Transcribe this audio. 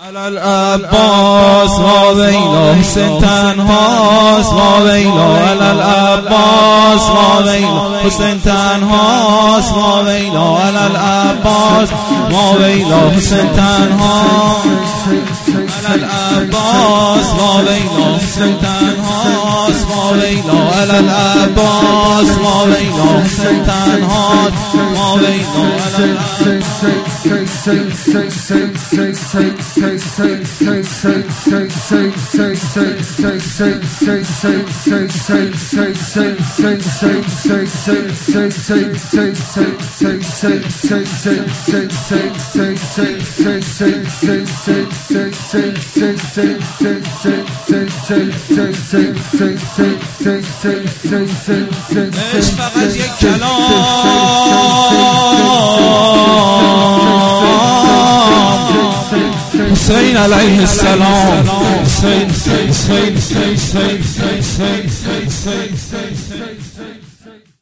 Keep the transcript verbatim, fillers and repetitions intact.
العباس و ویلا حسین تنهاست و ویلا العباس و ویلا حسین تنهاست و ویلا العباس و ویلا حسین تنهاست العباس و ویلا حسین تنهاست و ویلا العباس و ویلا حسین تنهاست و ویلا عشق فقط یک کلام حسین علیه السلام حسین حسین حسین حسین حسین حسین